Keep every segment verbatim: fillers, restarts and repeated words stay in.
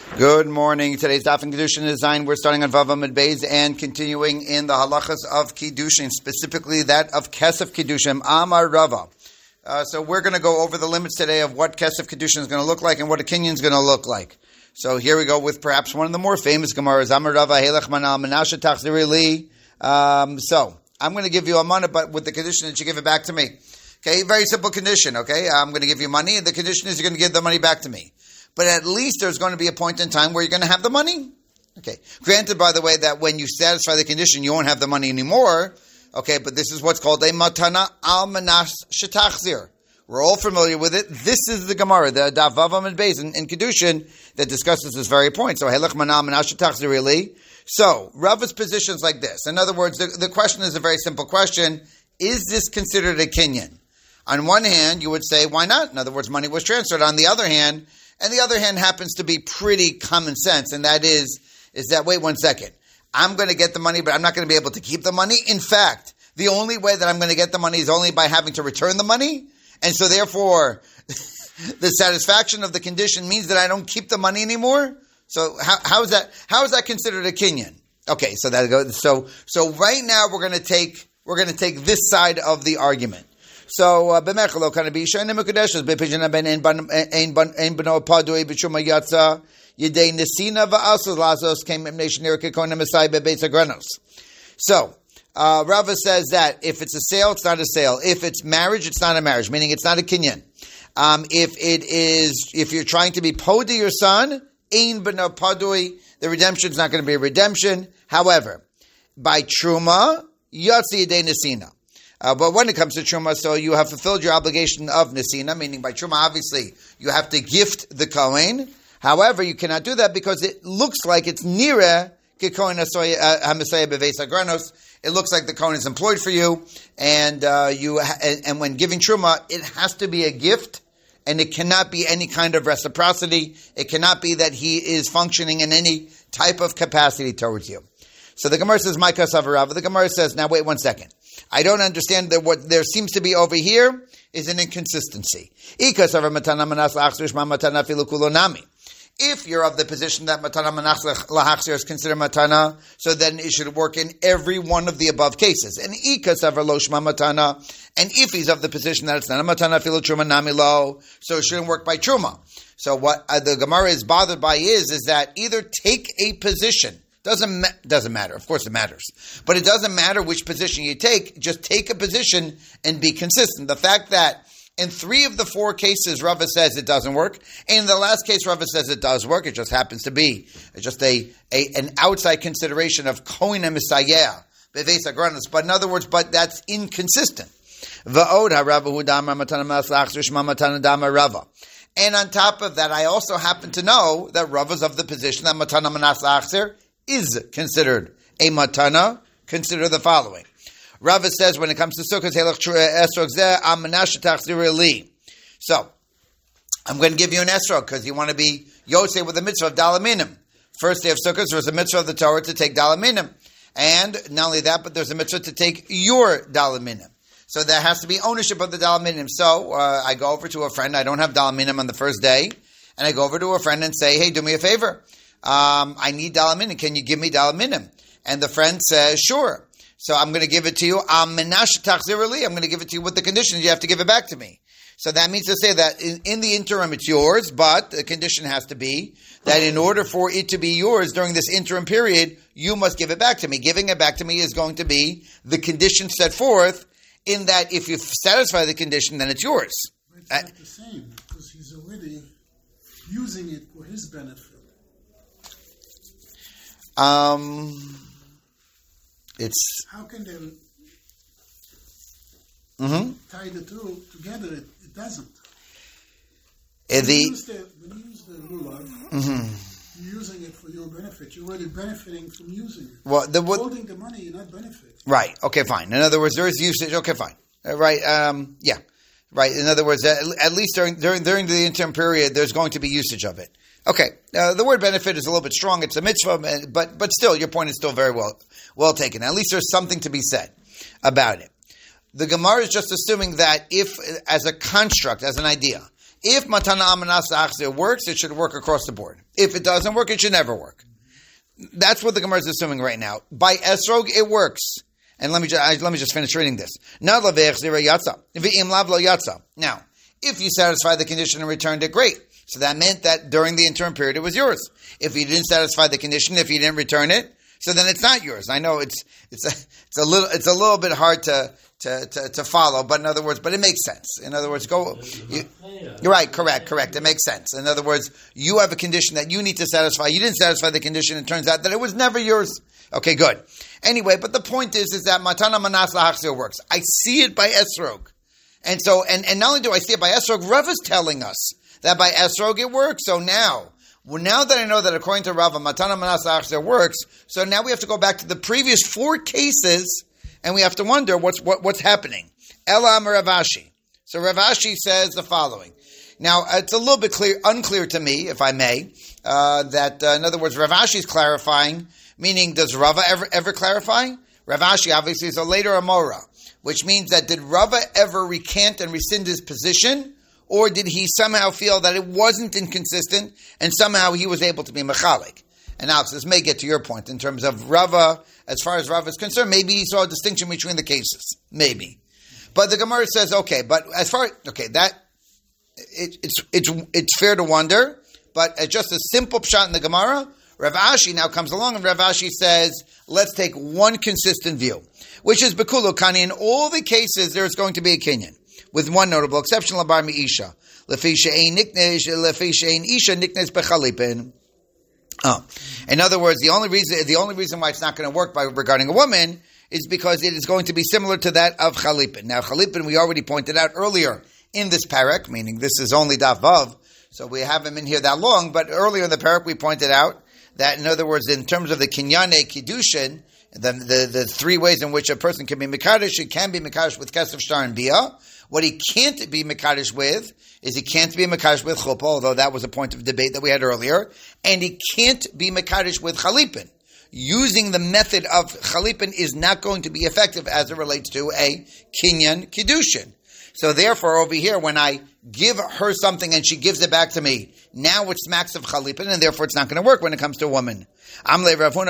Good morning. Today's Daf and Kiddushin design. We're starting on Vav Amud Beis and continuing in the halachas of Kiddushin, specifically that of Kesef Kiddushin, Amar Rava. Uh, so we're going to go over the limits today of what Kesef Kiddushin is going to look like and what a Kinyan is going to look like. So here we go with perhaps one of the more famous Gemaras, Amar Rava, Helech Manal Menashe Tachziri Li. Um, so I'm going to give you a money, but with the condition that you give it back to me. Okay, very simple condition. Okay, I'm going to give you money, and the condition is you're going to give the money back to me. But at least there's going to be a point in time where you're going to have the money. Okay. Granted, by the way, that when you satisfy the condition, you won't have the money anymore. Okay, but this is what's called a matana al manas shetachzir. We're all familiar with it. This is the Gemara, the Daf Vav Amud Beis in, in Kiddushin that discusses this very point. So, helech manal manas shetachzir really. So, Rava's position is like this. In other words, the, the question is a very simple question. Is this considered a kinyan? On one hand, you would say, why not? In other words, money was transferred. On the other hand, And the other hand happens to be pretty common sense, and that is, is that, wait one second, I'm going to get the money, but I'm not going to be able to keep the money. In fact, the only way that I'm going to get the money is only by having to return the money, and so therefore, the satisfaction of the condition means that I don't keep the money anymore. So how, how is that? How is that considered a kinyan? Okay, so that goes. So so right now we're going to take we're going to take this side of the argument. So, b'mechelo kana b'isha and mekudeshes b'pijana ben ein ban ein ban ein beno padoi b'shuma yatsa yedei nesina va'asos lazos came nation kekona mesai bebeitz agranos. So, uh, Rava says that if it's a sale, it's not a sale. If it's marriage, it's not a marriage, meaning it's not a kinyan. Um, if it is, if you're trying to be podi your son, ein beno padoi, the redemption is not going to be a redemption. However, by truma yatsa yedei nesina. Uh, but when it comes to Truma, so you have fulfilled your obligation of Nesina, meaning by Truma, obviously, you have to gift the Kohen. However, you cannot do that because it looks like it's Nira, Kekohen HaMesayah Beveis Agranos. It looks like the Kohen is employed for you, and uh, you ha- and, and when giving Truma, it has to be a gift, and it cannot be any kind of reciprocity. It cannot be that he is functioning in any type of capacity towards you. So the Gemara says, Maika Savarava. The Gemara says, now wait one second. I don't understand that what there seems to be over here is an inconsistency. If you're of the position that matana manas lahachzir is considered matana, so then it should work in every one of the above cases. And matana, and if he's of the position that it's not a matana filu truma nami lo, so it shouldn't work by truma. So what uh, the Gemara is bothered by is is that either take a position. Doesn't ma- doesn't matter. Of course it matters. But it doesn't matter which position you take. Just take a position and be consistent. The fact that in three of the four cases, Rava says it doesn't work. In the last case, Rava says it does work. It just happens to be just a, a an outside consideration of Kohen HaMesayah, Beveis Agranos. But in other words, but that's inconsistent. Va'od ha'Rava damar matana mas lachzir shma matana damar Rava. And on top of that, I also happen to know that Rava's of the position that matana manas lachzir is considered a matana. Consider the following. Rava says when it comes to Sukkot, so I'm going to give you an esrog because you want to be Yosei with the mitzvah of dalaminim. First day of Sukkot, there's a mitzvah of the Torah to take dalaminim. And not only that, but there's a mitzvah to take your dalaminim. So there has to be ownership of the dalaminim. So uh, I go over to a friend, I don't have dalaminim on the first day, and I go over to a friend and say, hey, do me a favor. Um, I need dalaminim. Can you give me dalaminim? And the friend says, sure. So I'm going to give it to you. I'm going to give it to you with the conditions. You have to give it back to me. So that means to say that in, in the interim it's yours, but the condition has to be that in order for it to be yours during this interim period, you must give it back to me. Giving it back to me is going to be the condition set forth in that if you satisfy the condition, then it's yours. But it's not uh, the same because he's already using it for his benefit. Um, it's how can they mm-hmm. tie the two together? It, it doesn't. Uh, when, the, you use the, when you use the lulav, mm-hmm. you're using it for your benefit. You're already benefiting from using it. Well, the, what, holding the money, you're not benefiting. Right. Okay. Fine. In other words, there is usage. Okay. Fine. Uh, right. Um, yeah. Right. In other words, at, at least during during during the interim period, there's going to be usage of it. Okay, uh, the word benefit is a little bit strong. It's a mitzvah, but but still, your point is still very well well taken. At least there's something to be said about it. The Gemara is just assuming that if, as a construct, as an idea, If matana amanas achzir works, it should work across the board. If it doesn't work, it should never work. That's what the Gemara is assuming right now. By esrog, it works. And let me just, let me just finish reading this. Now, if you satisfy the condition and returned it, great. So that meant that during the interim period, it was yours. If you didn't satisfy the condition, if you didn't return it, so then it's not yours. I know it's it's a it's a little it's a little bit hard to to to, to follow, but in other words, but it makes sense. In other words, go. You, you're right. Correct. Correct. It makes sense. In other words, you have a condition that you need to satisfy. You didn't satisfy the condition. It turns out that it was never yours. Okay. Good. Anyway, but the point is, is that matana manas lahachzir works. I see it by esrog, and so and and not only do I see it by esrog, Rav is telling us that by esrog it works. So now. Well, now that I know that according to Rava, matana manas lahachzir works, so now we have to go back to the previous four cases, and we have to wonder what's what, what's happening. Ela Amar Rav Ashi. So Rav Ashi says the following. Now, it's a little bit clear, unclear to me, if I may, uh, that uh, in other words, Rav Ashi is clarifying. Meaning, does Rava ever ever clarify? Rav Ashi obviously is a later Amora, which means that did Rava ever recant and rescind his position? Or did he somehow feel that it wasn't inconsistent and somehow he was able to be mechalik? And Alex, this may get to your point in terms of Rava, as far as Rava is concerned, maybe he saw a distinction between the cases. Maybe. But the Gemara says, okay, but as far, okay, that, it, it's, it's, it's fair to wonder, but as just a simple pshat in the Gemara, Rav Ashi now comes along and Rav Ashi says, let's take one consistent view, which is Bekulu Kani. In all the cases, there's going to be a kinyan. With one notable exception, labar mi'isha. Lefi she'ein niknesh, lefi she'ein isha niknesh bechalipin. Oh. In other words, the only reason the only reason why it's not going to work by regarding a woman is because it is going to be similar to that of chalipin. Now, chalipin, we already pointed out earlier in this parak, meaning this is only daf vav, so we haven't been here that long, but earlier in the parak we pointed out that, in other words, in terms of the kinyane kiddushin, the, the, the three ways in which a person can be mekadosh, it can be mekadosh with kesef, shtar, and bia. What he can't be mekadosh with is he can't be mekadosh with chuppah, although that was a point of debate that we had earlier, and he can't be mekadosh with chalipin. Using the method of chalipin is not going to be effective as it relates to a kinyan kiddushin. So therefore, over here, when I give her something and she gives it back to me, now it smacks of chalipin, and therefore it's not going to work when it comes to a woman. And and they said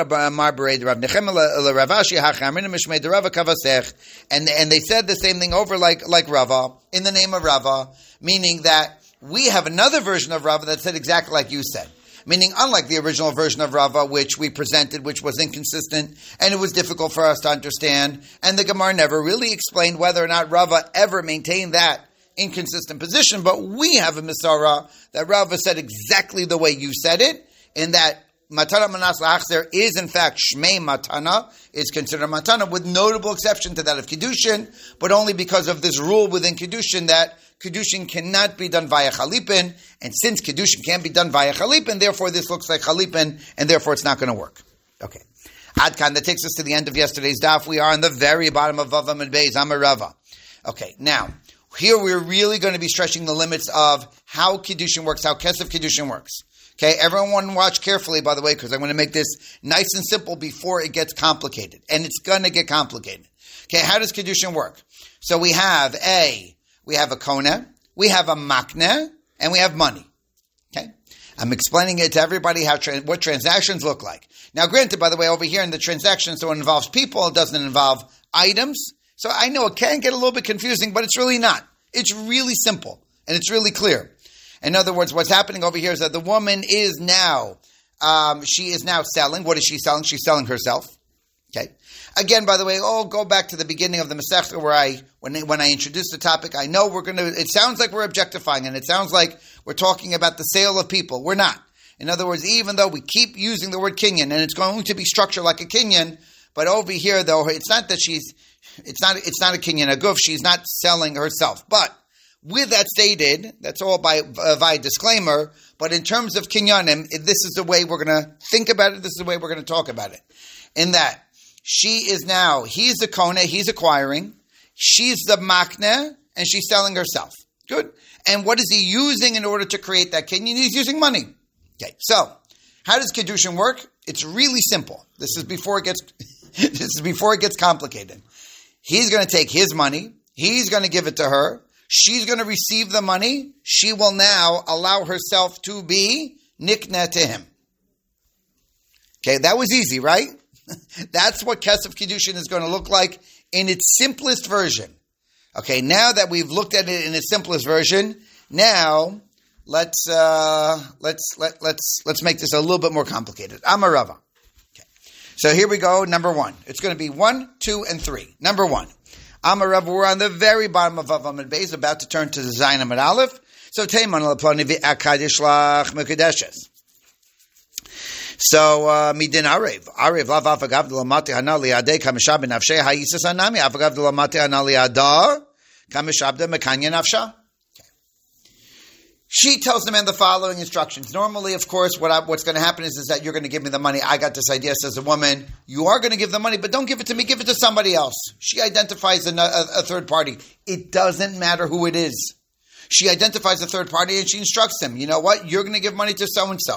the same thing over like like Rava in the name of Rava, meaning that we have another version of Rava that said exactly like you said. Meaning, unlike the original version of Rava, which we presented, which was inconsistent, and it was difficult for us to understand, and the Gemara never really explained whether or not Rava ever maintained that inconsistent position, but we have a Misara that Rava said exactly the way you said it, in that Matana Manas Lahachzer is in fact Shmei Matana, is considered Matana, with notable exception to that of Kiddushin, but only because of this rule within Kiddushin that Kiddushin cannot be done via Chalipin, and since Kiddushin can't be done via Chalipin, therefore this looks like Chalipin, and therefore it's not going to work. Okay. Adkan, that takes us to the end of yesterday's daf. We are on the very bottom of Vav Amud Beis, Amar Rava. Okay, now, here we're really going to be stretching the limits of how Kiddushin works, how Kesef Kiddushin works. Okay, everyone watch carefully, by the way, because I'm going to make this nice and simple before it gets complicated. And it's going to get complicated. Okay, how does Kiddushin work? So we have a, we have a kona, we have a makna, and we have money. Okay? I'm explaining it to everybody how tra- what transactions look like. Now, granted, by the way, over here in the transaction, so it involves people, it doesn't involve items. So I know it can get a little bit confusing, but it's really not. It's really simple, and it's really clear. In other words, what's happening over here is that the woman is now, um, she is now selling. What is she selling? She's selling herself. Okay. Again, by the way, oh, go back to the beginning of the Masechta where I, when when I introduced the topic, I know we're going to, it sounds like we're objectifying, and it sounds like we're talking about the sale of people. We're not. In other words, even though we keep using the word kinyan, and it's going to be structured like a kinyan, but over here, though, it's not that she's, it's not, it's not a kinyan, a guf, she's not selling herself. But with that stated, that's all by uh, via disclaimer, but in terms of kinyanim, this is the way we're going to think about it, this is the way we're going to talk about it. In that, she is now, he's a kona, he's acquiring, she's the makna, and she's selling herself. Good. And what is he using in order to create that kinyan? He's using money. Okay, so, how does Kiddushin work? It's really simple. This is before it gets, this is before it gets complicated. He's going to take his money, he's going to give it to her, she's going to receive the money. She will now allow herself to be nikneh to him. Okay, that was easy, right? That's what Kesef Kiddushin is going to look like in its simplest version. Okay, now that we've looked at it in its simplest version, now let's uh, let's let, let's let's make this a little bit more complicated. Amar Rava. Okay, so here we go. Number one. It's going to be one, two, and three. Number one. Amar Rava. We're on the very bottom of Vav Amud Beis, about to turn to the Zayin Amud Aleph. So Teiman leploni v'akadishlach mekudeshes. So midin arev arev lav afagav delamati hana liadei kamishab benafshei hayisas anami afagav delamati hana liada kamishab de mekanya nafsha. She tells the man the following instructions. Normally, of course, what I, what's going to happen is, is that you're going to give me the money. I got this idea, says the woman. You are going to give the money, but don't give it to me. Give it to somebody else. She identifies a, a, a third party. It doesn't matter who it is. She identifies a third party and she instructs him. You know what? You're going to give money to so-and-so.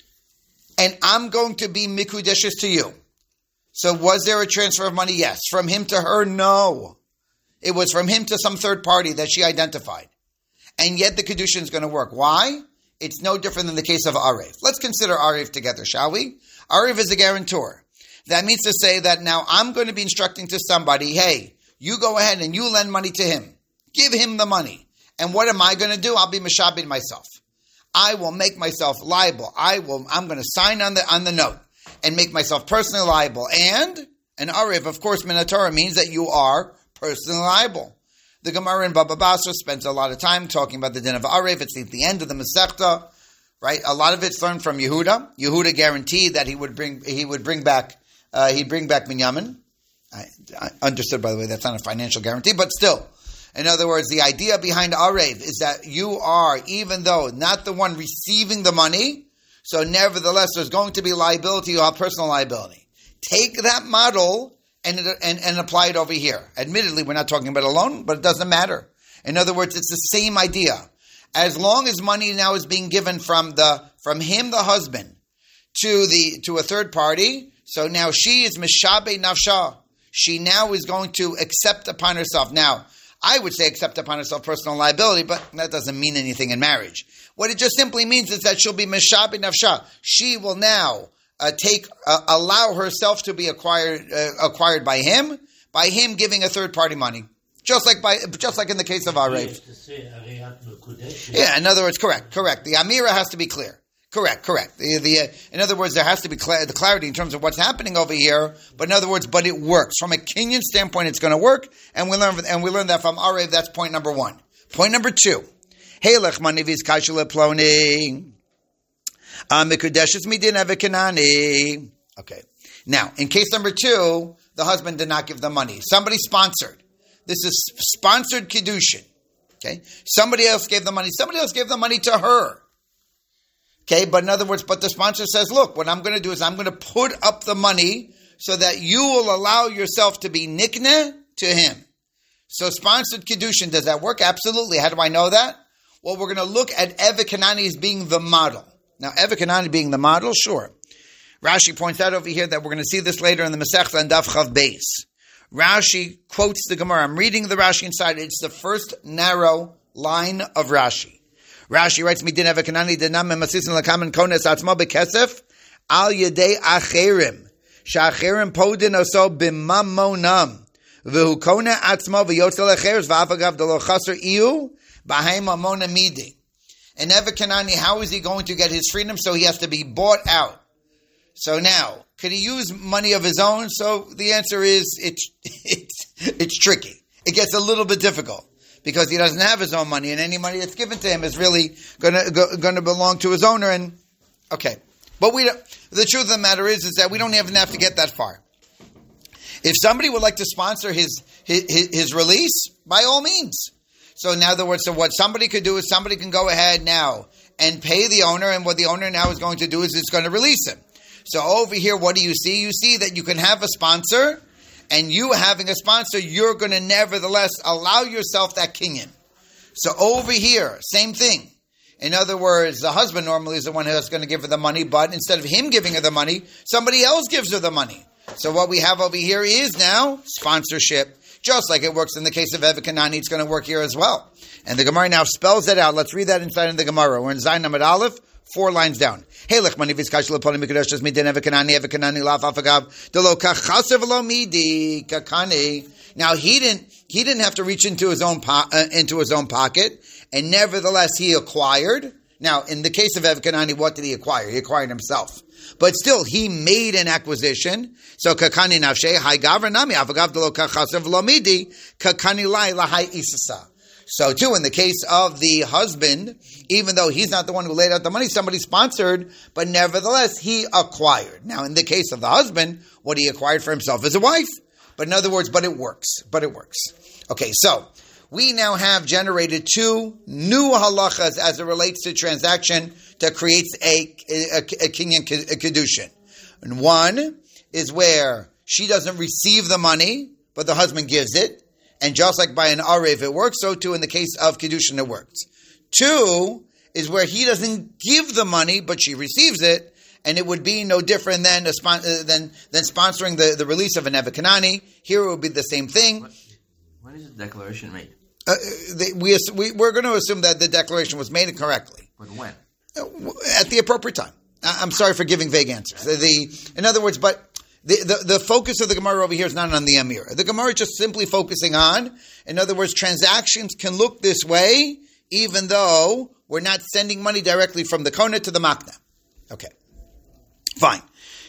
And I'm going to be mikudeshes to you. So was there a transfer of money? Yes. From him to her? No. It was from him to some third party that she identified. And yet the Kedushin is going to work. Why? It's no different than the case of Arev. Let's consider Arev together, shall we? Arev is a guarantor. That means to say that now I'm going to be instructing to somebody, hey, you go ahead and you lend money to him. Give him the money. And what am I going to do? I'll be mishabed myself. I will make myself liable. I will, I'm going to sign on the on the note and make myself personally liable. And an Arev, of course, Minatorah means that you are personally liable. The Gemara in Baba Basra spends a lot of time talking about the din of Arev. It's at the end of the Masechta, right? A lot of it's learned from Yehuda. Yehuda guaranteed that he would bring he would bring back uh, he'd bring back Binyamin. I, I understood, by the way, that's not a financial guarantee, but still. In other words, the idea behind Arev is that you are, even though not the one receiving the money, so nevertheless there's going to be liability, you have personal liability. Take that model and, and, and apply it over here. Admittedly, we're not talking about a loan, but it doesn't matter. In other words, it's the same idea. As long as money now is being given from the from him, the husband, to the to a third party, so now she is mishabe nafsha. She now is going to accept upon herself. Now, I would say accept upon herself personal liability, but that doesn't mean anything in marriage. What it just simply means is that she'll be mishabe nafsha. She will now uh, take, uh, allow herself to be acquired, uh, acquired by him, by him giving a third party money, just like by, just like in the case of Arev. Yeah, in other words, correct, correct. The Amira has to be clear. Correct, correct. The, the, uh, in other words, there has to be cl- the clarity in terms of what's happening over here. But in other words, but it works from a Kenyan standpoint. It's going to work, and we learn and we learn that from Arev. That's point number one. Point number two. Halech manivis kashule ploni mikudeshes midin evekanani. Okay. Now, in case number two, the husband did not give the money. Somebody sponsored. This is sponsored kiddushin. Okay. Somebody else gave the money. Somebody else gave the money to her. Okay, but in other words, but the sponsor says, look, what I'm going to do is I'm going to put up the money so that you will allow yourself to be nikneh to him. So sponsored kiddushin, does that work? Absolutely. How do I know that? Well, we're going to look at Eva Kanani as being the model. Now, Eva Kanani being the model, sure. Rashi points out over here that we're going to see this later in the Masechta and Daf Chav Beis. Rashi quotes the Gemara. I'm reading the Rashi inside. It's the first narrow line of Rashi. Rashi writes, "Midin evekanani denam memasisin lakamen kones atzmo bekesef al yedei acherim shacherim podin oso b'mamonam v'hu kone atzmo v'yotzel acheres v'afagav delo chaser iu b'haim mamona midi." And evekanani, how is he going to get his freedom? So he has to be bought out. So now, could he use money of his own? So the answer is, it's it's it's tricky. It gets a little bit difficult. Because he doesn't have his own money, and any money that's given to him is really going to going to belong to his owner. And okay, but we don't, the truth of the matter is is that we don't even have to get that far. If somebody would like to sponsor his his, his release, by all means. So in other words, so what somebody could do is somebody can go ahead now and pay the owner, and what the owner now is going to do is it's going to release him. So over here, what do you see? You see that you can have a sponsor. And you having a sponsor, you're going to nevertheless allow yourself that kinyan. So over here, same thing. In other words, the husband normally is the one who's going to give her the money, but instead of him giving her the money, somebody else gives her the money. So what we have over here is now sponsorship. Just like it works in the case of Evet Kanani, it's going to work here as well. And the Gemara now spells it out. Let's read that inside in the Gemara. We're in Zayin Amud Aleph, four lines down. Hey, lechmani vizkash leponi mikudash just midin Evet Kanani, Evet Kanani laf afagav delo kachasev lo midi kakani. Now he didn't he didn't have to reach into his own po- uh, into his own pocket, and nevertheless he acquired. Now, in the case of Evet Kanani, what did he acquire? He acquired himself. But still, he made an acquisition. So, kakani nafshe, hai gavra nami, avagav delo kachasev lo midi, kakani lai lahai isasa. So, too, in the case of the husband, even though he's not the one who laid out the money, somebody sponsored, but nevertheless, he acquired. Now, in the case of the husband, what he acquired for himself is a wife. But in other words, but it works. But it works. Okay, so we now have generated two new halachas as it relates to transaction that creates a, a, a kinyan kedushin. And one is where she doesn't receive the money, but the husband gives it. And just like by an arev it works, so too in the case of kedushin it works. Two is where he doesn't give the money, but she receives it. And it would be no different than a spon- uh, than than sponsoring the, the release of an Evet Kanani. Here it would be the same thing. What, when is the declaration made? Uh, they, we, we, we're going to assume that the declaration was made correctly. But when? Uh, at the appropriate time. I, I'm sorry for giving vague answers. The, the, in other words, but the, the, the focus of the Gemara over here is not on the Amir. The Gemara is just simply focusing on, in other words, transactions can look this way, even though we're not sending money directly from the Kona to the Makna. Okay. Fine.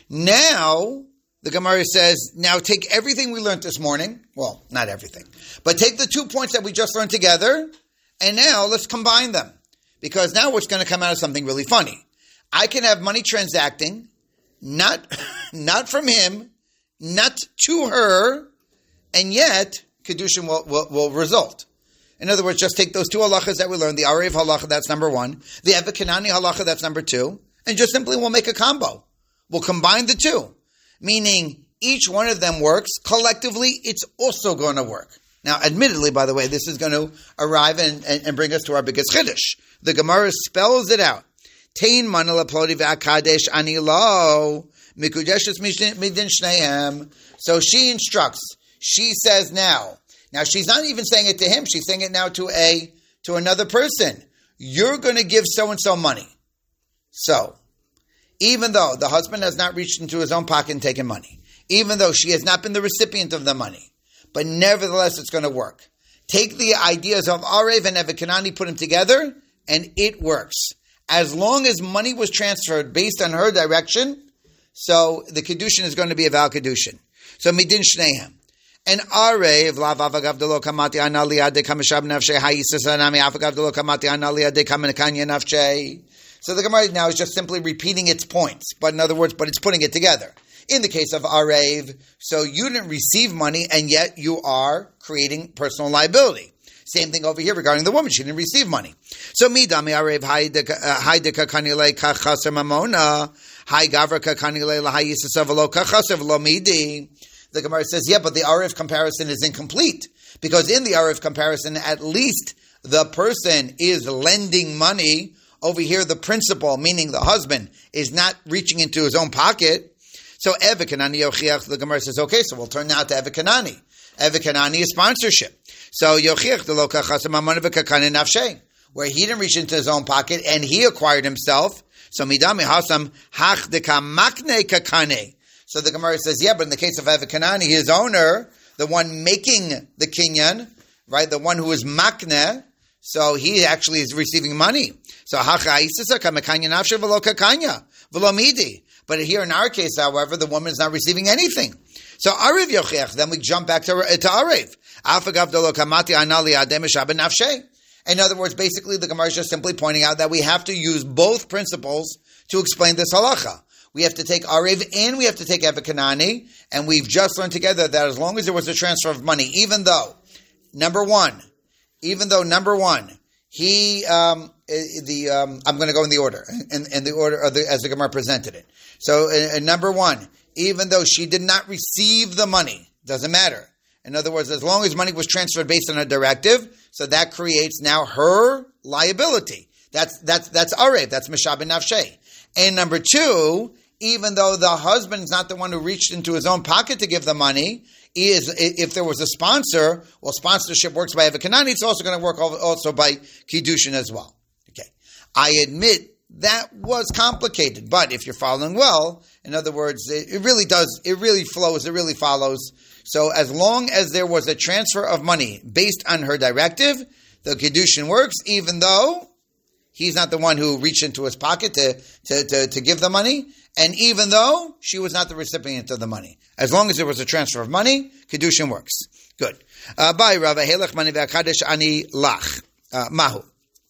Now, the Gemara says, now take everything we learned this morning. Well, not everything. But take the two points that we just learned together, and now let's combine them. Because now what's going to come out is something really funny. I can have money transacting, not, not from him, not to her, and yet, Kedushin will, will, will result. In other words, just take those two halachas that we learned, the Arev halacha, that's number one, the Evet Kanani halacha, that's number two, and just simply we'll make a combo. We'll combine the two, meaning each one of them works. Collectively, it's also going to work. Now, admittedly, by the way, this is going to arrive and, and, and bring us to our biggest chiddush. The Gemara spells it out. Tein manala plodi v'akadesh ani lo mikudeshes midin shnehem. So she instructs. She says now. Now, she's not even saying it to him. She's saying it now to a to another person. You're going to give so-and-so money. So, even though the husband has not reached into his own pocket and taken money, even though she has not been the recipient of the money, but nevertheless it's going to work. Take the ideas of Arev and Evet Kanani, put them together, and it works. As long as money was transferred based on her direction, so the Kedushin is going to be a Val Kedushin. So Midin Shnehem. And Arev, Lav Avagav Delo Kamati Anali Ade Kamashab Nafshe, Hayisasanami Avagav Delo Kamati Anali Ade Kamanakanya Nafshe. So the Gemara now is just simply repeating its points, but in other words, but it's putting it together. In the case of Arev, so you didn't receive money, and yet you are creating personal liability. Same thing over here regarding the woman; she didn't receive money. So midami Arev haideka kanile kachaser mamona hai gavra kanile lahayisasavalo kachaser lo midi. The Gemara says, yeah, but the Arev comparison is incomplete because in the Arev comparison, at least the person is lending money. Over here, the principal, meaning the husband, is not reaching into his own pocket. So, Evet Kanani Yochiach, the Gemara says, okay, so we'll turn now to Evet Kanani. Evet Kanani is sponsorship. So, Yochiach, the Loka Chasam Amanav Kakane Nafshe, where he didn't reach into his own pocket and he acquired himself. So, Midami Hasam Hach de Kamakne Kakane. So, the Gemara says, yeah, but in the case of Evet Kanani, his owner, the one making the kinyan, right, the one who is makne, so he actually is receiving money. So but here in our case, however, the woman is not receiving anything. So Arev Yochiach, then we jump back to, to Arev. In other words, basically the Gemara is just simply pointing out that we have to use both principles to explain this halacha. We have to take Arev and we have to take Evet Kanani, and we've just learned together that as long as there was a transfer of money, even though, number one, even though number one, he, um, the, um, I'm going to go in the order, in, in the order of the, as the Gemara presented it. So, uh, uh, number one, even though she did not receive the money, doesn't matter. In other words, as long as money was transferred based on a directive, so that creates now her liability. That's, that's, that's Arev, that's Mishab and Nafshe. And number two, even though the husband's not the one who reached into his own pocket to give the money, he is, if there was a sponsor, well, sponsorship works by Eva Kanani, it's also going to work also by Kiddushin as well. Okay. I admit that was complicated, but if you're following well, in other words, it, it really does, it really flows, it really follows. So as long as there was a transfer of money based on her directive, the Kiddushin works, even though he's not the one who reached into his pocket to, to, to, to give the money, and even though she was not the recipient of the money. As long as there was a transfer of money, Kiddushin works. Good. Uh, bye, Rava. Helech mani ve'akadesh ani lach. Uh, mahu.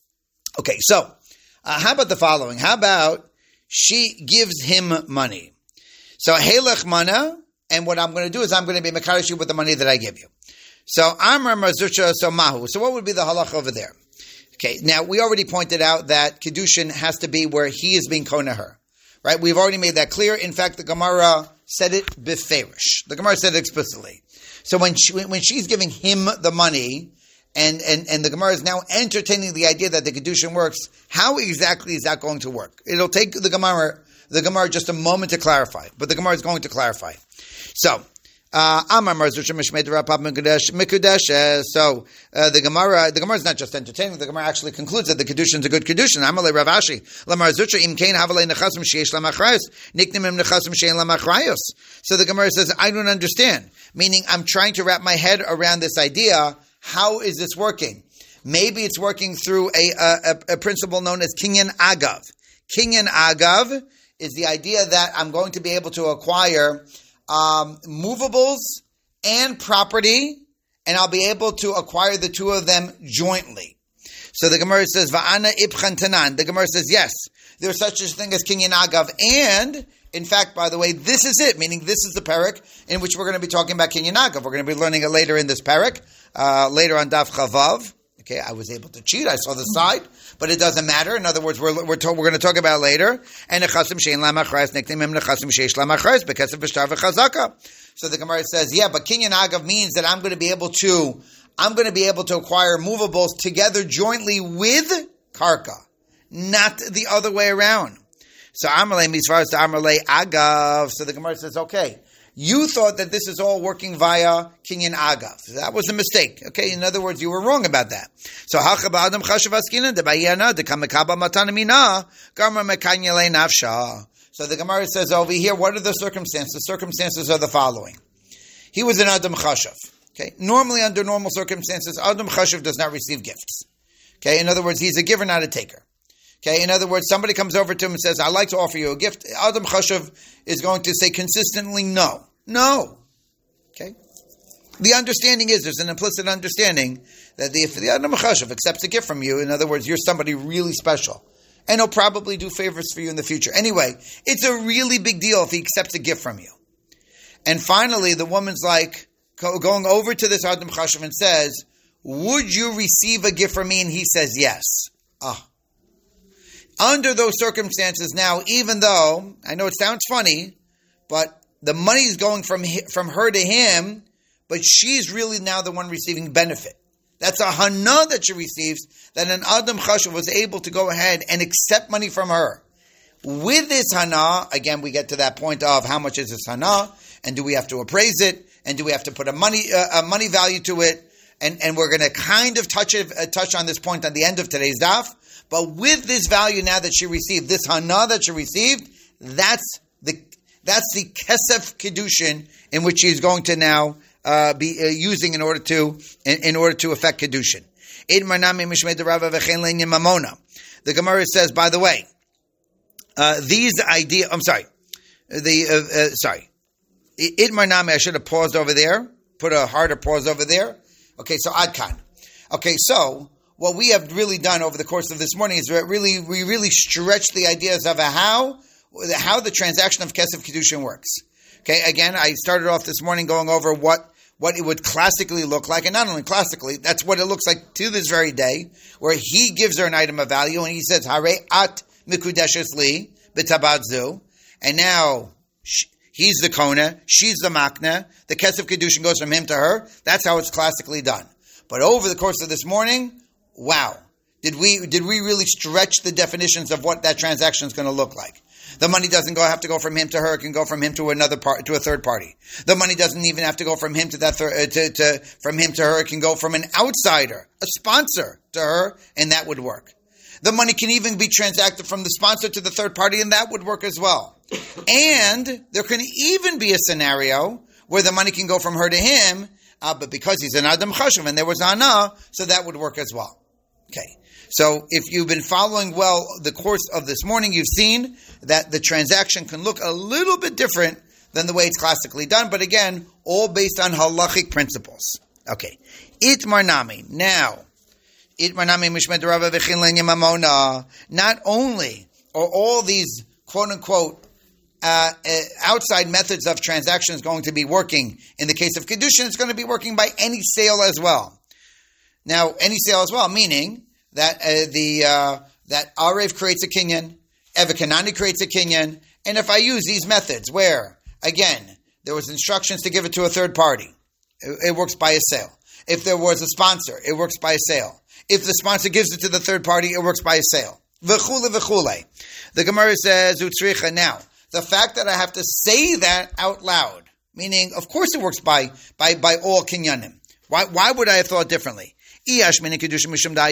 Okay, so, uh, how about the following? How about she gives him money? So, helech mana, and what I'm going to do is I'm going to be mekadosh you with the money that I give you. So, Amar Marzucha, so mahu. So, what would be the halach over there? Okay, now, we already pointed out that Kiddushin has to be where he is being kona her. Right? We've already made that clear. In fact, the Gemara said it beferish. The Gemara said it explicitly. So when she, when she's giving him the money, and, and, and the Gemara is now entertaining the idea that the Kiddushin works, how exactly is that going to work? It'll take the Gemara, the Gemara just a moment to clarify, but the Gemara is going to clarify. So, Uh, Amar Marzucha Mishmei Rapap Mikudesh. So uh, the Gemara, the Gemara is not just entertaining. The Gemara actually concludes that the Kiddushin is a good Kiddushin. Amalei Ravashi La Marzucha Im Kain Havalei Nechasim Sheish Lamachrayos Niknim Im Nechasim Shein Lamachrayos. So the Gemara says, I don't understand. Meaning, I'm trying to wrap my head around this idea. How is this working? Maybe it's working through a a, a principle known as Kinyan Agav. Kinyan Agav is the idea that I'm going to be able to acquire Um, movables and property, and I'll be able to acquire the two of them jointly. So the Gemara says, Va'ana ibchan tanan. The Gemara says, yes, there's such a thing as kinyan agav, and in fact, by the way, this is it, meaning this is the parak in which we're going to be talking about kinyan agav. We're going to be learning it later in this parak, uh, later on Daf Chavav. Okay, I was able to cheat. I saw the side, but it doesn't matter. In other words, we're we're, to, we're going to talk about it later. And nechasim shein lamachrais niktimim nechasim sheish lamachrais b'kesef v'shtar v'chazaka. So the Gemara says, yeah, but kinyan agav means that I'm going to be able to I'm going to be able to acquire movables together jointly with karka, not the other way around. So amalei misvaras to amalei agav. So the Gemara says, okay. You thought that this is all working via kinyan agav. That was a mistake. Okay, in other words, you were wrong about that. So hachab adam chashav askina de bayana de kamekaba matan mina garma mekanyele nafsha. So the Gemara says over here, what are the circumstances? The circumstances are the following. He was an adam chashav. Okay, normally under normal circumstances, adam chashav does not receive gifts. Okay, in other words, he's a giver, not a taker. Okay, in other words, somebody comes over to him and says, I'd like to offer you a gift. Adam Chashav is going to say consistently no. No. Okay? The understanding is, there's an implicit understanding that the, if the Adam Chashav accepts a gift from you, in other words, you're somebody really special, and he'll probably do favors for you in the future. Anyway, it's a really big deal if he accepts a gift from you. And finally, the woman's like, going over to this Adam Chashav and says, would you receive a gift from me? And he says yes. Ah. Under those circumstances now, even though, I know it sounds funny, but the money is going from from her to him, but she's really now the one receiving benefit. That's a hana that she receives, that an Adam Chashav was able to go ahead and accept money from her. With this hana, again, we get to that point of how much is this hana, and do we have to appraise it, and do we have to put a money uh, a money value to it, and, and we're going to kind of touch it, uh, touch on this point at the end of today's daf. But with this value now that she received, this hana that she received, that's the that's the kesef kiddushin in which she's going to now uh, be uh, using in order to in, in order to effect kiddushin. The Gemara says, by the way, uh, these idea. I'm sorry, the uh, uh, sorry, idmar nami. I should have paused over there, put a harder pause over there. Okay, so adkan. Okay, so. What we have really done over the course of this morning is really we really stretched the ideas of how how the transaction of Kesef Kiddushin works. Okay, again, I started off this morning going over what, what it would classically look like, and not only classically, that's what it looks like to this very day, where he gives her an item of value, and he says, Hare at mikudeshes li b'tabadzu, and now he's the kona, she's the makna, the Kesef Kiddushin goes from him to her. That's how it's classically done. But over the course of this morning, wow. Did we did we really stretch the definitions of what that transaction is going to look like? The money doesn't go have to go from him to her. It can go from him to another part, to a third party. The money doesn't even have to go from him to that thir- uh, to, to from him to her. It can go from an outsider, a sponsor, to her, and that would work. The money can even be transacted from the sponsor to the third party, and that would work as well. And there can even be a scenario where the money can go from her to him, uh, but because he's an Adam Chashuv and there was Ana, so that would work as well. Okay. So if you've been following well the course of this morning, you've seen that the transaction can look a little bit different than the way it's classically done, but again, all based on halachic principles. Okay. Itmar nami. Now, itmar nami mishmed rava v'chin le'nyam mamona. Not only are all these quote-unquote uh, uh, outside methods of transactions going to be working in the case of Kedushin, it's going to be working by any sale as well. Now, any sale as well, meaning that uh, the uh, that Arev creates a kinyan, Eva Kanani creates a kinyan, and if I use these methods where, again, there was instructions to give it to a third party, it, it works by a sale. If there was a sponsor, it works by a sale. If the sponsor gives it to the third party, it works by a sale. V'chule v'chule. The Gemara says, Utzricha. Now, the fact that I have to say that out loud, meaning, of course it works by by, by all kinyanim. Why, why would I have thought differently? I might have thought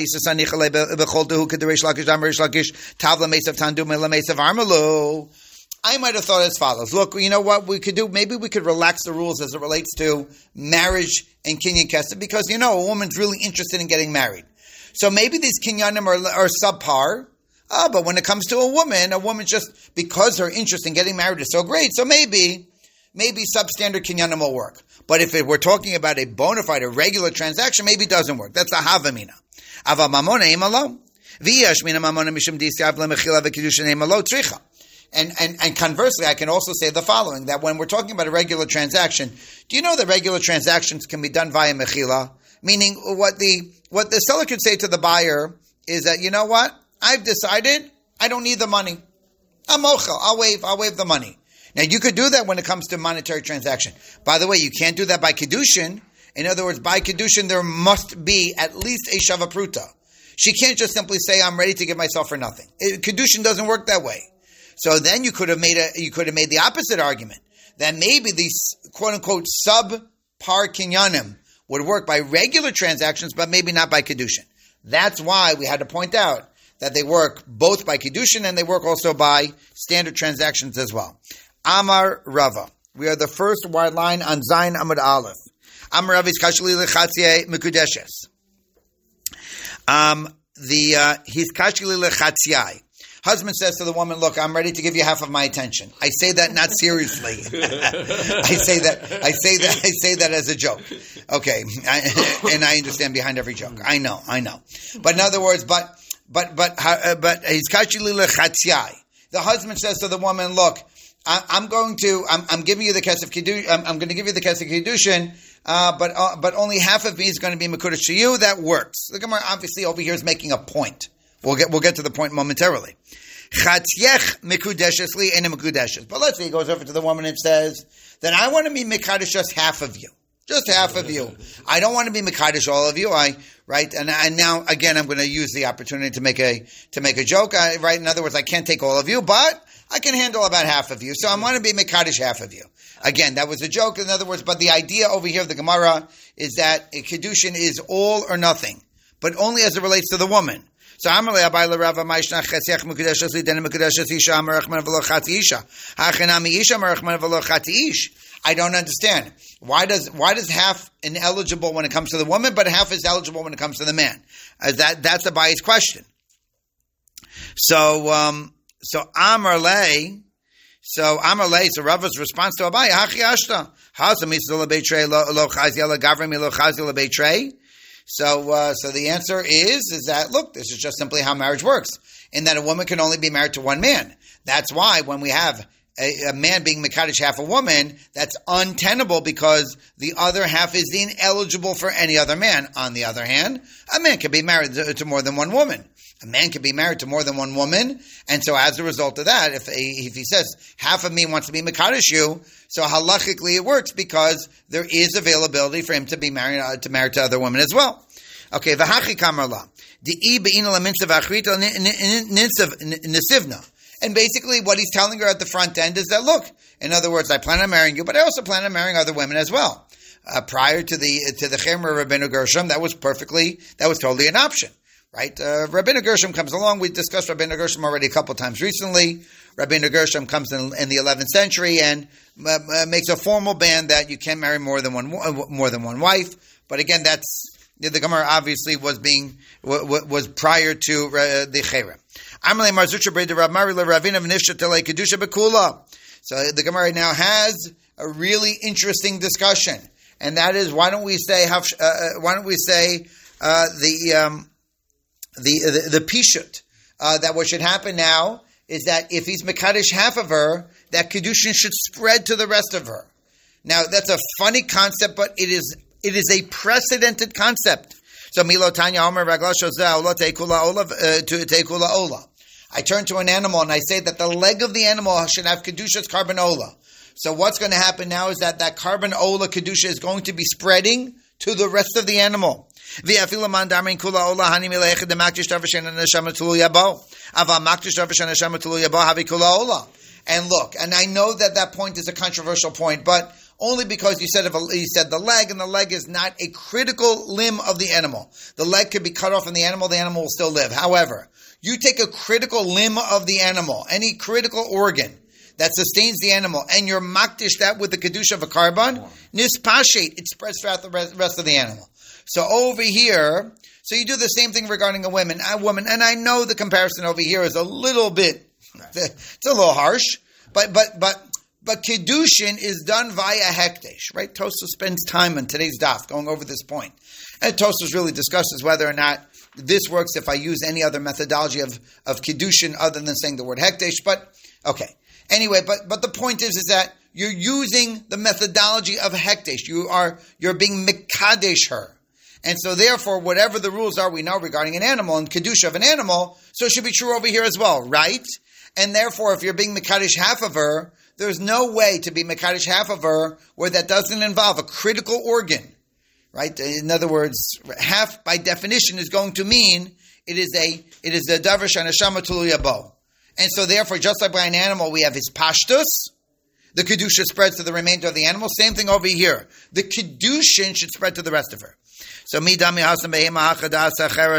as follows. Look, you know what we could do? Maybe we could relax the rules as it relates to marriage and kinyan kesef, because, you know, a woman's really interested in getting married. So maybe these kinyanim are, are subpar, uh, but when it comes to a woman, a woman just, because her interest in getting married is so great, so maybe, maybe substandard kinyanim will work. But if it, we're talking about a bona fide, a regular transaction, maybe it doesn't work. That's a havamina. Ava mamona imalo. V'yash mina mamona mishum disiav lemechila v'kedushin imalo tricha. And, and, and conversely, I can also say the following, that when we're talking about a regular transaction, do you know that regular transactions can be done via mechila? Meaning what the, what the seller could say to the buyer is that, you know what? I've decided I don't need the money. I'm mochel. I'll waive, I'll waive the money. Now, you could do that when it comes to monetary transaction. By the way, you can't do that by Kedushin. In other words, by Kedushin, there must be at least a Shavapruta. She can't just simply say, I'm ready to give myself for nothing. It, Kedushin doesn't work that way. So then you could have made a, you could have made the opposite argument, that maybe these quote-unquote sub-par kinyanim would work by regular transactions, but maybe not by Kedushin. That's why we had to point out that they work both by Kedushin and they work also by standard transactions as well. Amar Rava. We are the first wide line on Zayin Amud Aleph. Amar Rava is kashli lechatziyeh mekudeshes. Um, the uh, he's kashli lechatziyeh. Husband says to the woman, "Look, I'm ready to give you half of my attention." I say that not seriously. I say that. I say that. I say that as a joke. Okay, I, and I understand behind every joke. I know. I know. But in other words, but but but uh, but he's kashli lechatziyeh. The husband says to the woman, "Look, I'm going to, I'm, I'm giving you the kesef kedushin, I'm, I'm going to give you the kesef kedushin, uh, but uh, but only half of me is going to be mekudesh to you." That works. The Gemara obviously over here is making a point. We'll get we'll get to the point momentarily. Chatziyech mekudeshes li ena mekudeshes. But let's say he goes over to the woman and says, "Then I want to be mekadesh just half of you, just half of you. I don't want to be mekadesh all of you." I right and and now again I'm going to use the opportunity to make a to make a joke. I, right, in other words, I can't take all of you, but I can handle about half of you, so I'm going to be mekadesh half of you. Again, that was a joke, in other words, but the idea over here of the Gemara is that a kedushin is all or nothing, but only as it relates to the woman. So Amalei Abayla Rava Maishnach Chetzech Mekudeshes Lidena Mekudeshes Isha Amarachman V'lo Chati Isha Hachenami Isha Amarachman V'lo Chati Ish. I don't understand. Why does why does half ineligible when it comes to the woman, but half is eligible when it comes to the man? As that that's a biased question. So um, so Amarlei, so Amarlei, so Rava's response to Abai Hachi Ashta Hazam Isla Beitrei Lo Lo Chaziel Gavrim Lo Chaziel Beitrei. So, uh, so the answer is, is that, look, this is just simply how marriage works, in that a woman can only be married to one man. That's why when we have a, a man being mekadesh half a woman, that's untenable because the other half is ineligible for any other man. On the other hand, a man can be married to, to more than one woman. A man can be married to more than one woman, and so as a result of that, if if he says, half of me wants to be mekadesh you, so halachically it works because there is availability for him to be married uh, to marry to other women as well. Okay, v'hachi kamarla. Di'i be'ina la minsav achrita nisivna. And basically what he's telling her at the front end is that, look, in other words, I plan on marrying you, but I also plan on marrying other women as well. Uh, prior to the to the Chemra Rabbeinu Gershom, that was perfectly, that was totally an option. Right? Uh, Rabbeinu Gershom comes along. We discussed Rabbeinu Gershom already a couple of times recently. Rabbeinu Gershom comes in, in the eleventh century and uh, uh, makes a formal ban that you can't marry more than one uh, more than one wife. But again, that's the Gemara obviously was being w- w- was prior to uh, the Chera. So the Gemara now has a really interesting discussion, and that is why don't we say uh, why don't we say uh, the um, The the, the pishut uh, that what should happen now is that if he's mekadesh half of her, that kedushin should spread to the rest of her. Now that's a funny concept, but it is it is a precedented concept. So milo tanya omer ragla shozeh ola teikula ola to teikula ola. I turn to an animal and I say that the leg of the animal should have kedushas carbon ola. So what's going to happen now is that that carbon ola kedusha is going to be spreading to the rest of the animal. And look, and I know that that point is a controversial point, but only because you said, you said the leg, and the leg is not a critical limb of the animal. The leg could be cut off from the animal, the animal will still live. However, you take a critical limb of the animal, any critical organ that sustains the animal, and you're makdish that with the kedusha of a carbon, nispashet, it spreads throughout the rest of the animal. So over here, so you do the same thing regarding a woman, a woman, and I know the comparison over here is a little bit, it's a little harsh, but but but but kedushin is done via hekdesh, right? Tosfos spends time in today's daf going over this point, and Tosfos really discusses whether or not this works if I use any other methodology of of kedushin other than saying the word hekdesh. But okay, anyway, but but the point is is that you're using the methodology of hekdesh. You are you're being mekadesh her. And so therefore, whatever the rules are we know regarding an animal and kedusha of an animal, so it should be true over here as well, right? And therefore, if you're being mekadesh half of her, there's no way to be mekadesh half of her where that doesn't involve a critical organ, right? In other words, half by definition is going to mean it is a it is a davar shanashama tulu yabo. And so therefore, just like by an animal, we have his pashtus, the kedusha spreads to the remainder of the animal. Same thing over here. The kedushin should spread to the rest of her. So mi dami hasam behema hacha das acheres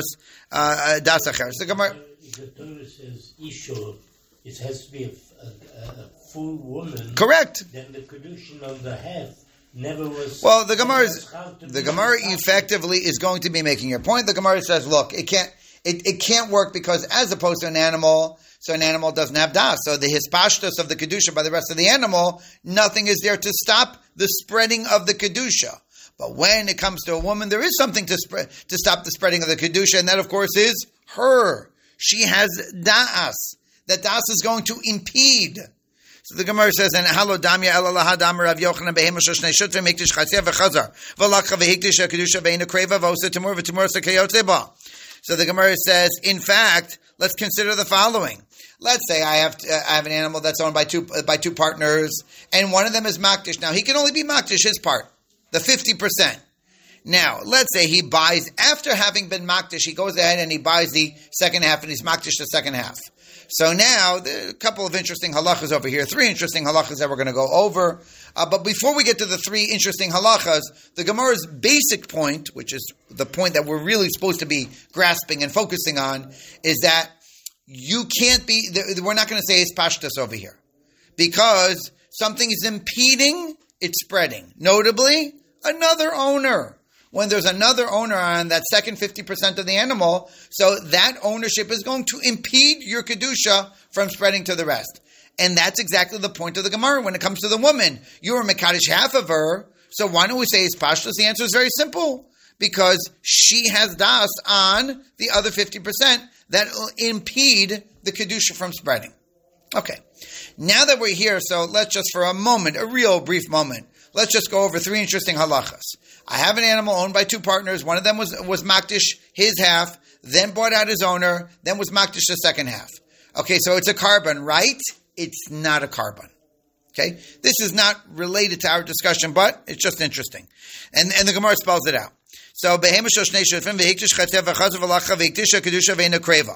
das acheres. The Gemara. If the Torah says isha, it has to be a, a, a full woman. Correct. Then the kedushin of the half never was. Well, the Gemara is the Gemara effectively is going to be making your point. The Gemara says, look, it can't it, it can't work because as opposed to an animal. So an animal doesn't have das. So the hispashtus of the kedusha by the rest of the animal, nothing is there to stop the spreading of the kedusha. But when it comes to a woman, there is something to spread to stop the spreading of the kedusha, and that, of course, is her. She has das. That das is going to impede. So the Gemara says, "And halo damya elalaha damar Rav Yochanan behema shoshnei shutve mikdish chatzia v'chazar v'lakcha v'hikdish kedusha ve'ina kreva v'osa timur v'timur sakayotze ba." So the Gemara says, in fact, let's consider the following. Let's say I have uh, I have an animal that's owned by two uh, by two partners, and one of them is makdish. Now he can only be makdish his part, the fifty percent. Now let's say he buys after having been makdish, he goes ahead and he buys the second half, and he's makdish the second half. So now there are a couple of interesting halachas over here, three interesting halachas that we're going to go over. Uh, but before we get to the three interesting halachas, the Gemara's basic point, which is the point that we're really supposed to be grasping and focusing on, is that you can't be, we're not going to say it's pashtus over here. Because something is impeding its spreading. Notably, another owner. When there's another owner on that second fifty percent of the animal, so that ownership is going to impede your kedusha from spreading to the rest. And that's exactly the point of the Gemara when it comes to the woman. You are mekadesh half of her, so why don't we say it's pashtus? The answer is very simple. Because she has das on the other fifty percent that will impede the kedusha from spreading. Okay. Now that we're here, so let's just for a moment, a real brief moment, let's just go over three interesting halachas. I have an animal owned by two partners. One of them was, was makdish his half, then bought out his owner, then was makdish the second half. Okay, so it's a carbon, right? It's not a carbon. Okay? This is not related to our discussion, but it's just interesting. And, and the Gemara spells it out. So,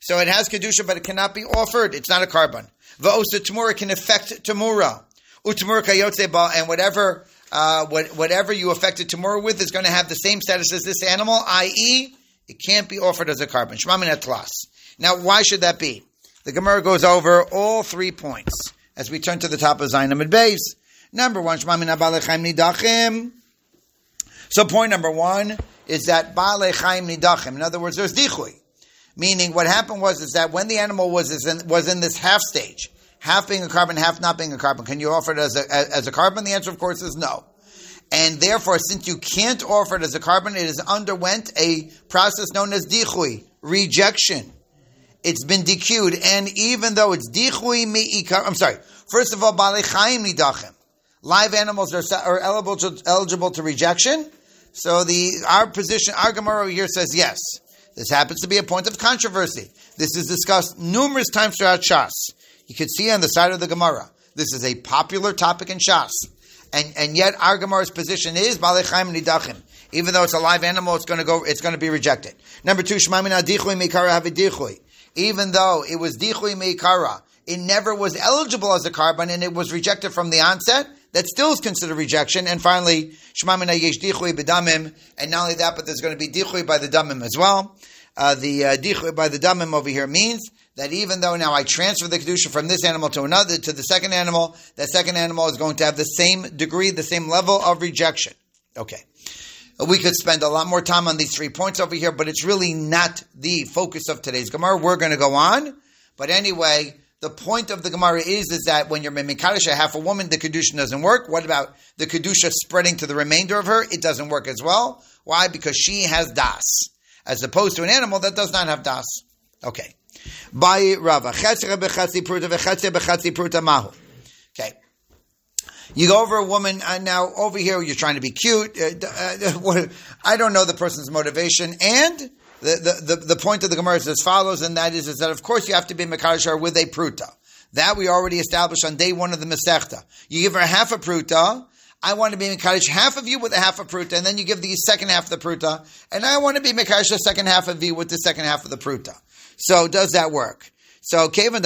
So it has kedusha, but it cannot be offered. It's not a carbon. Va'osa tamura can affect tamura. Utamura kayotze ba, and whatever uh, what, whatever you affected tamura with is going to have the same status as this animal, that is, it can't be offered as a carbon. Shema min atlas. Now, why should that be? The Gemara goes over all three points as we turn to the top of Zayin Amud Beis. Number one, Shema min ba'alei chaim nidachim. So point number one is that ba'alei chaim nidachim. In other words, there's dichui. Meaning what happened was is that when the animal was in, was in this half stage, half being a carbon, half not being a carbon, can you offer it as a, as a carbon? The answer, of course, is no. And therefore, since you can't offer it as a carbon, it has underwent a process known as dichui, rejection. It's been decued, and even though it's dichui mi'ikar, I'm sorry, first of all, ba'alei chaim nidachim. Live animals are, are eligible, to, eligible to rejection. So the our position, our Gemara here says yes. This happens to be a point of controversy. This is discussed numerous times throughout Shas. You can see on the side of the Gemara. This is a popular topic in Shas. And and yet our Gemara's position is ba'alei chaim nidachim. Even though it's a live animal, it's going to go. It's going to be rejected. Number two, shema mina dichui meikara havidichui. Even though it was dichui meikara, it never was eligible as a carbon, and it was rejected from the onset. That still is considered rejection. And finally, shema mina yesh dichui b'damim. And not only that, but there's going to be dichui by the damim as well. Uh, the uh, dichui by the damim over here means that even though now I transfer the kedusha from this animal to another, to the second animal, that second animal is going to have the same degree, the same level of rejection. Okay. We could spend a lot more time on these three points over here, but it's really not the focus of today's Gemara. We're going to go on. But anyway, the point of the Gemara is, is that when you're Mimikadosh, half a woman, the kedusha doesn't work. What about the kedusha spreading to the remainder of her? It doesn't work as well. Why? Because she has das, as opposed to an animal that does not have das. Okay. By Rava. Okay. You go over a woman, uh, now over here you're trying to be cute. Uh, uh, I don't know the person's motivation. And the, the, the, the point of the Gemara is as follows, and that is, is that of course you have to be Mekadosh with a pruta. That we already established on day one of the Masechta. You give her half a pruta. I want to be Mekadosh half of you with a half a pruta, and then you give the second half of the pruta, and I want to be Mekadosh the second half of you with the second half of the pruta. So does that work? So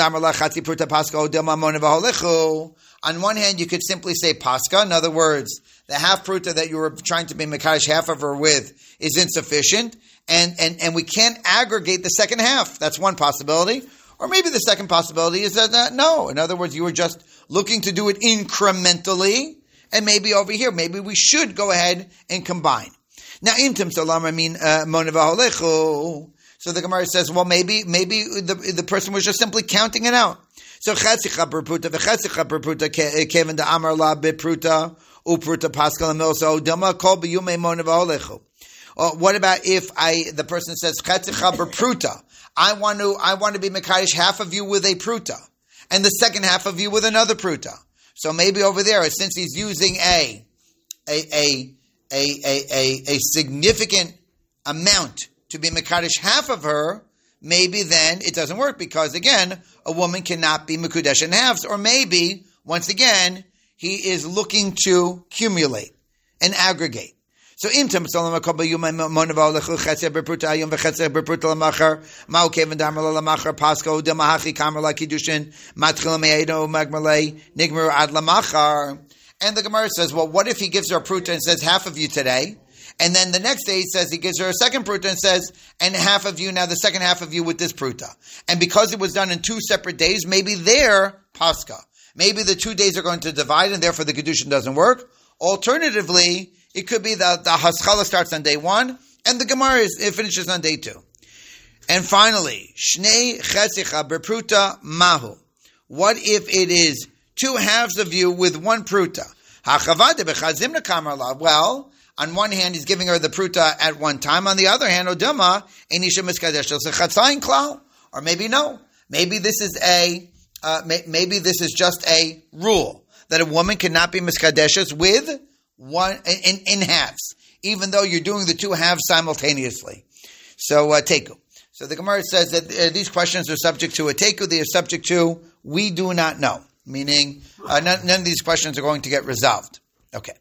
on one hand, you could simply say pascha. In other words, the half pruta that you were trying to be mekadosh half of her with is insufficient, and, and, and we can't aggregate the second half. That's one possibility. Or maybe the second possibility is that, that no. In other words, you were just looking to do it incrementally, and maybe over here, maybe we should go ahead and combine. Now, imtim salam, I mean, monevaholechu. So the Gemara says, well, maybe maybe the the person was just simply counting it out. So chetzicha berpruta v'chetzicha berpruta kevin da amar la bepruta upruta pascal amilso dama kol biyume monevaholechu. What about if I the person says chetzicha berpruta? I want to I want to be mekadosh half of you with a pruta, and the second half of you with another pruta. So maybe over there, since he's using a a a a a, a, a significant amount to be mekadosh half of her, maybe then it doesn't work because again, a woman cannot be mekudesh in halves. Or maybe once again, he is looking to accumulate and aggregate. So imtam salam akol biyumay monevaholechu chetzeh berpruta ayom v'chetzeh berpruta lamachar ma'u kevin damar lamachar pasko demahachi kamer la kiddushin matchil me'edo magmalei nigmer ad lamachar. And the Gemara says, well, what if he gives her a pruta and says half of you today? And then the next day he says, he gives her a second pruta and says, and half of you, now the second half of you with this pruta. And because it was done in two separate days, maybe they're pascha. Maybe the two days are going to divide and therefore the kedushin doesn't work. Alternatively, it could be that the haskalah starts on day one and the Gemara is, it finishes on day two. And finally, shnei chetzicha berpruta mahu. What if it is two halves of you with one pruta? Hachavade bechazimna kamarla. Well, on one hand, he's giving her the pruta at one time. On the other hand, Odama, Enisha Miskadesh, Chatzayin Klal. Or maybe no. Maybe this is a, uh, may, maybe this is just a rule that a woman cannot be Miskadeshes with one, in, in halves, even though you're doing the two halves simultaneously. So, uh, Teku. So the Gemara says that uh, these questions are subject to a Teku. They are subject to, we do not know. Meaning, uh, none, none of these questions are going to get resolved. Okay.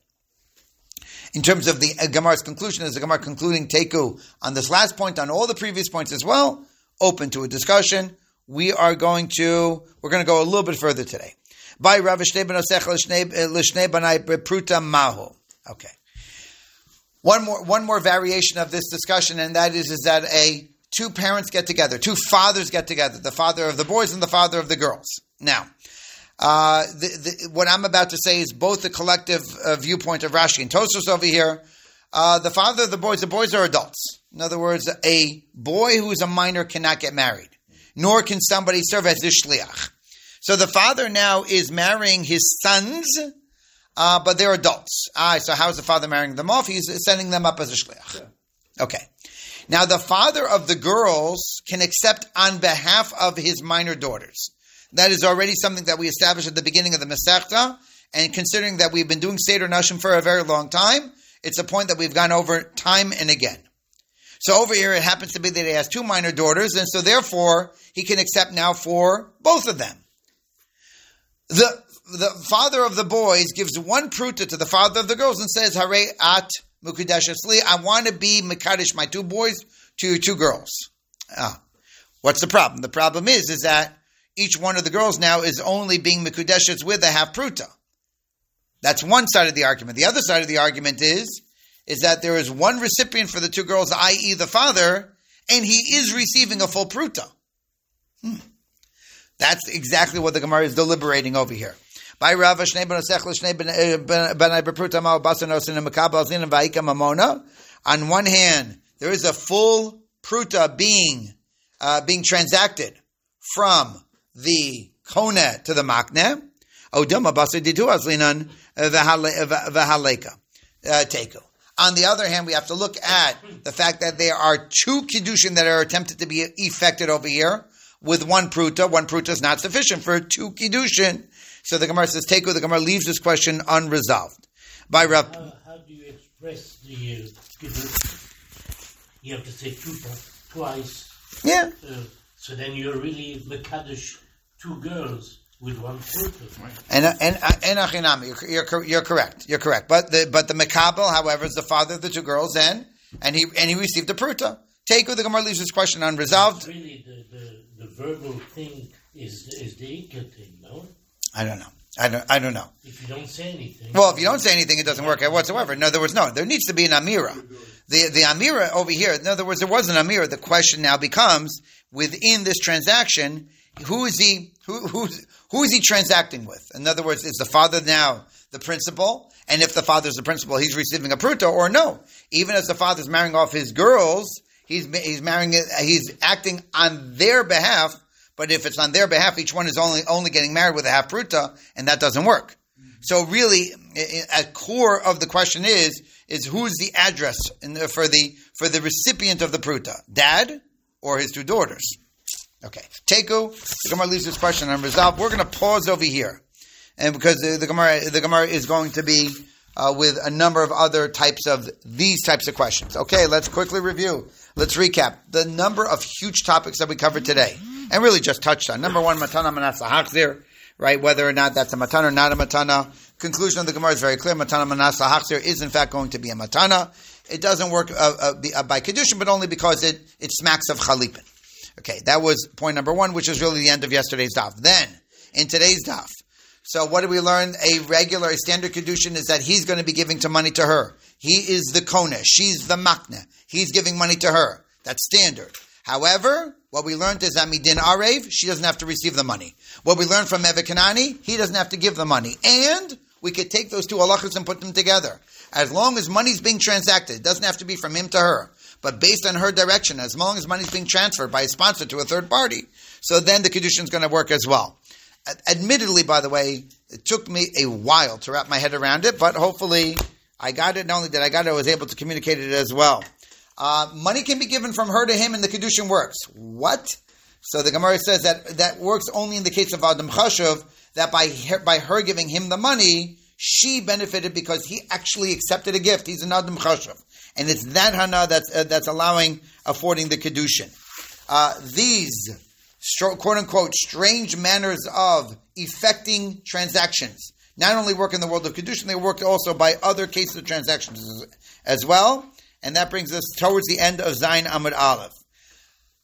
In terms of the uh, Gemara's conclusion, is the Gemara concluding Teku on this last point, on all the previous points as well? open to a discussion. We are going to, we're going to go a little bit further today. By Rav Shnei ben Osech l'shnei banai pruta mahu. Okay. One more, one more variation of this discussion, and that is, is that a two parents get together, two fathers get together, the father of the boys and the father of the girls. Now, uh, the, the, what I'm about to say is both the collective uh, viewpoint of Rashi and Tosfos over here. Uh, the father of the boys, the boys are adults. In other words, a boy who is a minor cannot get married, nor can somebody serve as a shliach. So the father now is marrying his sons, uh, but they're adults. Ah, so how is the father marrying them off? He's sending them up as a shliach. Yeah. Okay. Now the father of the girls can accept on behalf of his minor daughters. That is already something that we established at the beginning of the Masechta, and considering that we've been doing Seder Nashim for a very long time, it's a point that we've gone over time and again. So over here, it happens to be that he has two minor daughters, and so therefore, he can accept now for both of them. The the father of the boys gives one pruta to the father of the girls and says, Hare at Mukadesh Asli, I want to be Mekadesh, my two boys, to your two girls. Ah, what's the problem? The problem is, is that each one of the girls now is only being Mekudeshes with a half pruta. That's one side of the argument. The other side of the argument is, is that there is one recipient for the two girls, that is the father, and he is receiving a full pruta. Hmm. That's exactly what the Gemara is deliberating over here. By Rav Shnei ben Osech l'shnei banai bepruta ma'u basan osin mekabel zin v'ayika mamona. On one hand, there is a full pruta being uh, being transacted from the kone to the makne. Odama basa didu azlinan v'haleka teku. On the other hand, we have to look at the fact that there are two kiddushin that are attempted to be effected over here with one pruta. One pruta is not sufficient for two kiddushin. So the Gemara says, Teku, the Gemara leaves this question unresolved. By Rav, how, how do you express the uh, kiddushin? You have to say pruta twice. Yeah. Uh, so then you're really mekadosh two girls with one pruta. And and and achinami, you're, you're you're correct. You're correct. But the but the mekabel, however, is the father of the two girls, and and he and he received the pruta. Teku, the Gemara leaves this question unresolved. Really, the, the, the verbal thing is is the ikka thing, no? I don't know. I don't. I don't know. If you don't say anything. Well, if you don't say anything, it doesn't work out whatsoever. In other words, no. There needs to be an amira. The the amira over here. In other words, there was an amira. The question now becomes within this transaction, who is he? Who who's who is he transacting with? In other words, is the father now the principal? And if the father is the principal, he's receiving a pruta, or no? Even as the father's marrying off his girls, he's he's marrying. He's acting on their behalf. But if it's on their behalf, each one is only only getting married with a half pruta, and that doesn't work. Mm-hmm. So really, at core of the question is is who's the address in the, for the for the recipient of the pruta, dad or his two daughters? Okay, Teku, the Gemara leaves this question unresolved. We're going to pause over here, and because the, the Gemara the Gemara is going to be uh, with a number of other types of these types of questions. Okay, let's quickly review. Let's recap the number of huge topics that we covered today. And really just touched on. Number one, matana manas lahachzir, right? Whether or not that's a matana or not a matana. Conclusion of the Gemara is very clear. Matana manas lahachzir is in fact going to be a matana. It doesn't work uh, uh, be, uh, by kedushin, but only because it, it smacks of chalipin. Okay, that was point number one, which is really the end of yesterday's daf. Then, in today's daf, so what did we learn? A regular, a standard kedushin is that he's going to be giving to money to her. He is the kone. She's the makne. He's giving money to her. That's standard. However, what we learned is that midin arev, she doesn't have to receive the money. What we learned from Eved Kanani, he doesn't have to give the money. And we could take those two halachas and put them together. As long as money's being transacted, it doesn't have to be from him to her, but based on her direction, as long as money's being transferred by a sponsor to a third party, so then the kedushin is going to work as well. Admittedly, by the way, it took me a while to wrap my head around it, but hopefully I got it. Not only did I got it, I was able to communicate it as well. Uh, money can be given from her to him and the kedushin works. What? So the Gemara says that that works only in the case of Adam Chashuv, that by her, by her giving him the money, she benefited because he actually accepted a gift. He's an Adam Chashuv. And it's that hana that's, uh, that's allowing, affording the kedushin. Uh, these, quote-unquote, strange manners of effecting transactions not only work in the world of kedushin, they work also by other cases of transactions as, as well. And that brings us towards the end of Zayin Amud Aleph.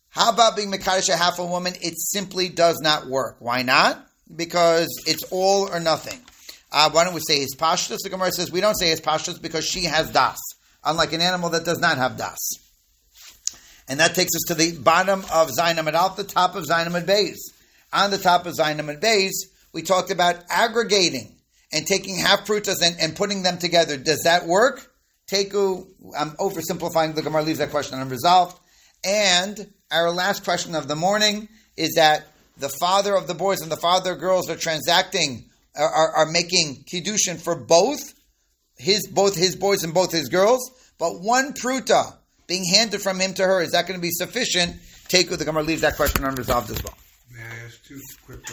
How about being Mekadesh a half a woman? It simply does not work. Why not? Because it's all or nothing. Uh, why don't we say his pashtus? The Gemara says we don't say his pashtus because she has das, unlike an animal that does not have das. And that takes us to the bottom of Zayin Amud Aleph, the top of Zayin Amud Beis. On the top of Zayin Amud Beis, we talked about aggregating and taking half prutas and, and putting them together. Does that work? Teku, I'm oversimplifying, the Gemara leaves that question unresolved. And our last question of the morning is that the father of the boys and the father of girls are transacting, are, are, are making kiddushin for both his both his boys and both his girls, but one pruta being handed from him to her, is that going to be sufficient? Teku, the Gemara leaves that question unresolved as well. May I ask two quick